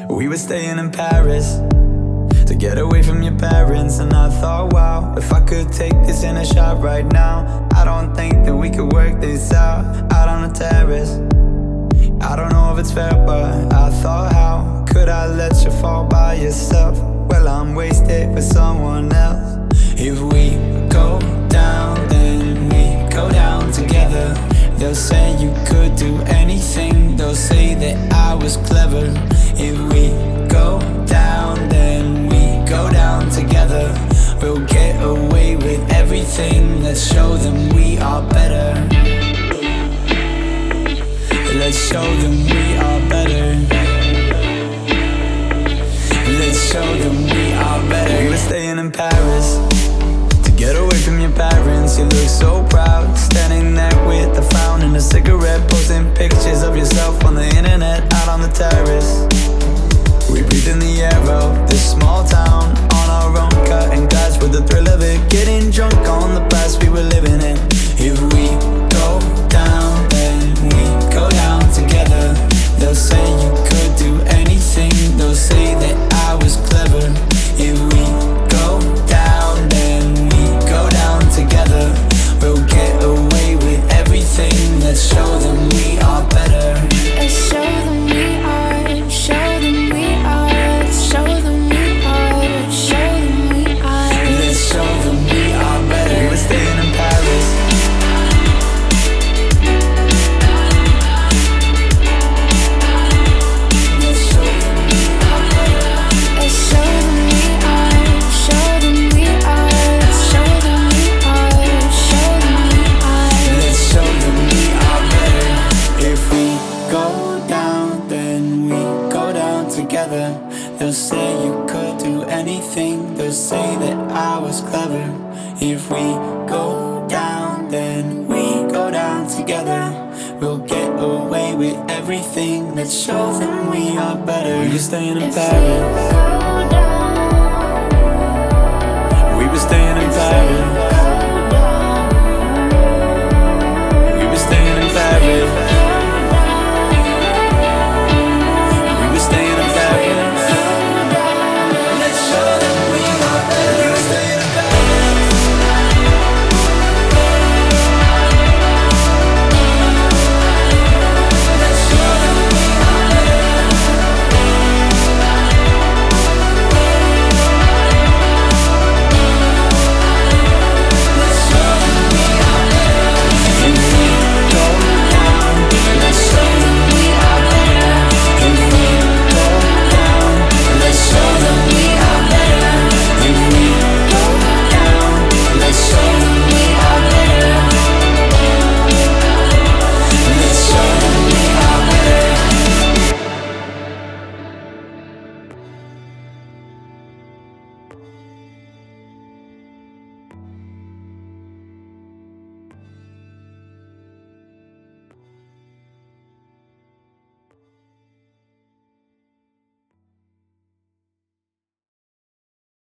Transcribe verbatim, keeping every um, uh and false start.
We were staying in Paris to get away from your parents, and I thought, wow, if I could take this in a shot right now, I don't think that we could work this out, out on the terrace. I don't know if it's fair, but I thought, how could I let you fall by yourself? Well, I'm wasted for someone else. If we go down, then we go down together. They'll say you could do anything, they'll say that I was clever. If we go down, then we go down together. We'll get away with everything, let's show them we are better. Let's show them we are better. Let's show them we are better. We were staying in Paris to get away from your parents. You look so proud, standing there with a frown and a cigarette, posting pictures of yourself on the internet, out on the terrace. We breathe in the air of this small town, on our own, cutting glass with the thrill of it, getting drunk on the past we were living in. If we go down, then we go down together. They'll say you could do anything, they'll say that I was clever. If we go down, then we go down together. We'll get away with everything, let's show them we are better. Let's show them we are, show them we are, let's show them we are, show them we are. Let's show them we are better. We were staying in Paris. Let's show them we are better. Let's show them we are, show them we are, let's show them we are, show them we are. Let's show them we are better. If we go down, then we go down together. They'll say you could do anything, they'll say that I was clever. If we go down, then we go down together. We'll get away with everything, let's show them we are better. We were staying in If we Paris. go down, We were staying in Paris.